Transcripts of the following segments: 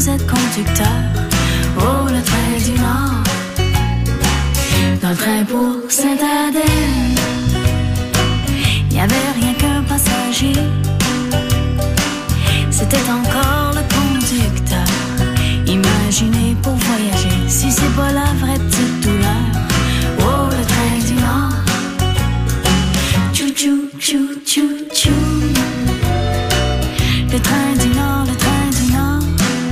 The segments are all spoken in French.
vous êtes conducteur. Oh, le train du Nord. Dans le train pour Sainte-Adèle, il n'y avait rien qu'un passager. C'était encore le conducteur. Imaginez pour voyager, si c'est pas la vraie petite douleur. Oh, le train du Nord. Tchou, tchou, tchou, tchou. Le train du Nord, le train du Nord.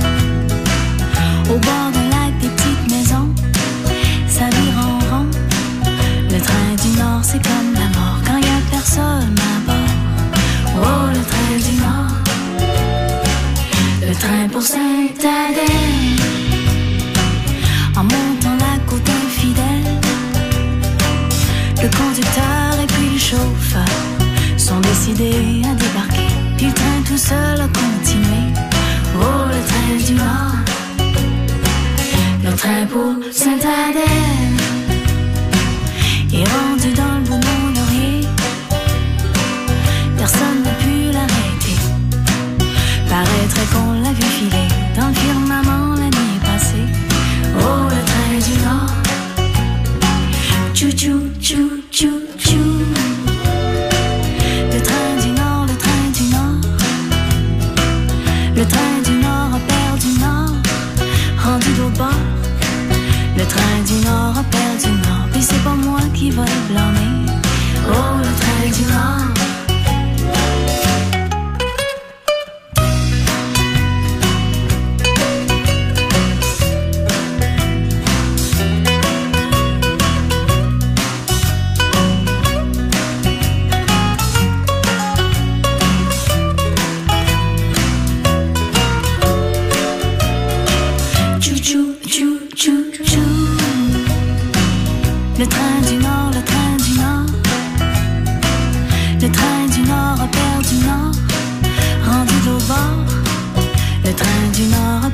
Au bord d'un lac, des petites maisons, ça vire en rond. Le train du Nord, c'est comme la mort quand y a personne à bord. Oh, le train du Nord. Le train pour Sainte-Adèle. En montant la côte infidèle, le conducteur et puis le chauffeur sont décidés à débarquer. Puis le train tout seul a continué. Oh, le train du Nord. Le train pour Sainte-Adèle est rendu dans le Boulon-Laurier. Personne n'a pu l'arrêter. Paraîtrait qu'on l'a vu filer dans le firmament l'année passée. Oh, le train du Nord. Tchou, tchou, tchou, tchou, tchou. Le train du Nord, le train du Nord. Le train du Nord a perdu Nord, rendu d'au bord. Le train du Nord a perdu Nord, puis c'est pas moi qui va le blâmer. Oh, le train du Nord. Le train du Nord, le train du Nord. Le train du Nord a perdu Nord, rendu au bord. Le train du Nord a